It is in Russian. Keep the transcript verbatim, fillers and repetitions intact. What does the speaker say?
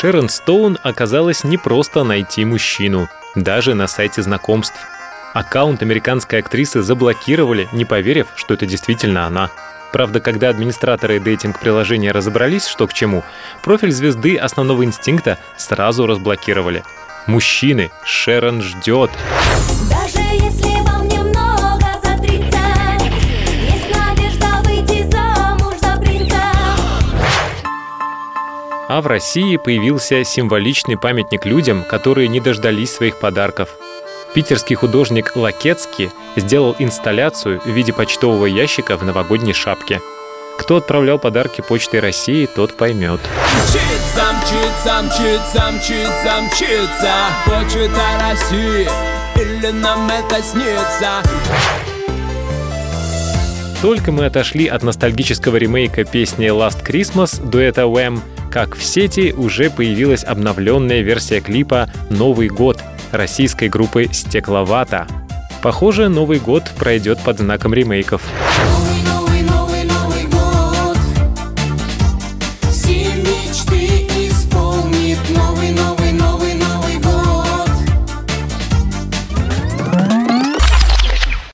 Шерон Стоун оказалось непросто найти мужчину, даже на сайте знакомств. Аккаунт американской актрисы заблокировали, не поверив, что это действительно она. Правда, когда администраторы дейтинг-приложения разобрались, что к чему, профиль звезды «Основного инстинкта» сразу разблокировали. Мужчины, Шерон ждет. Даже если вам немного за тридцать, есть надежда выйти замуж за принца. А в России появился символичный памятник людям, которые не дождались своих подарков. Питерский художник Лакецкий сделал инсталляцию в виде почтового ящика в новогодней шапке. Кто отправлял подарки Почтой России, тот поймет. Мчится, мчится, мчится, мчится, мчится Почта России, или нам это снится? Только мы отошли от ностальгического ремейка песни Last Christmas дуэта Wham, как в сети уже появилась обновленная версия клипа «Новый год» российской группы «Стекловата». Похоже, Новый год пройдет под знаком ремейков.